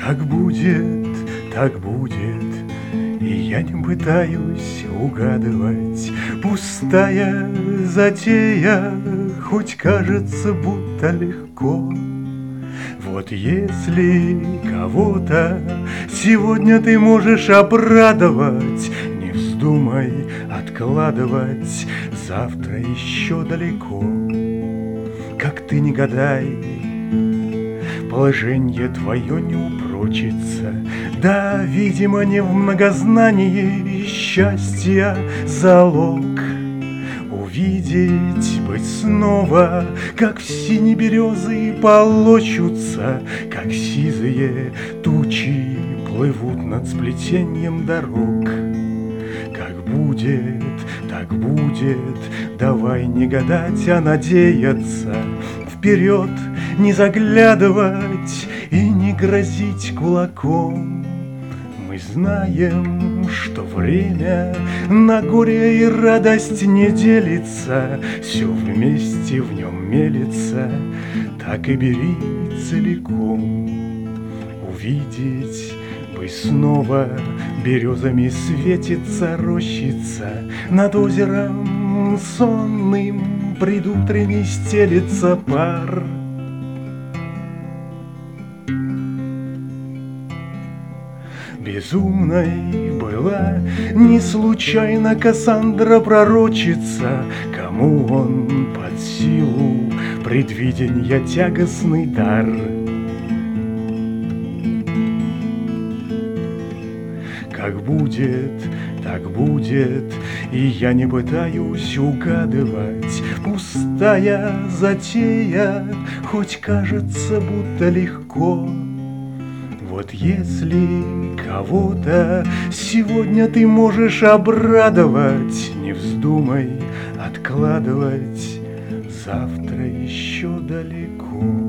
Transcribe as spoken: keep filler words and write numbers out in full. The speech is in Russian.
Так будет, так будет, и я не пытаюсь угадывать. Пустая затея, хоть кажется, будто легко. Вот если кого-то сегодня ты можешь обрадовать, не вздумай откладывать, завтра еще далеко. Как ты не гадай, положение твое не упрочится. Да, видимо, не в многознании счастья залог. Увидеть быть снова, как в синей березы полощутся, как сизые тучи плывут над сплетением дорог. Как будет, так будет, давай не гадать, а надеяться. Вперед не заглядывать и не грозить кулаком. Мы знаем, что время на горе и радость не делится, все вместе в нем мелится, так и бери целиком. Увидеть бы снова, березами светится рощица, над озером сонным предутренний стелется пар. Безумной была не случайно Кассандра пророчица, кому он под силу предвиденья тягостный дар. Как будет, так будет, и я не пытаюсь угадывать. Пустая затея, хоть кажется, будто легко. Вот если кого-то сегодня ты можешь обрадовать, не вздумай откладывать, завтра еще далеко.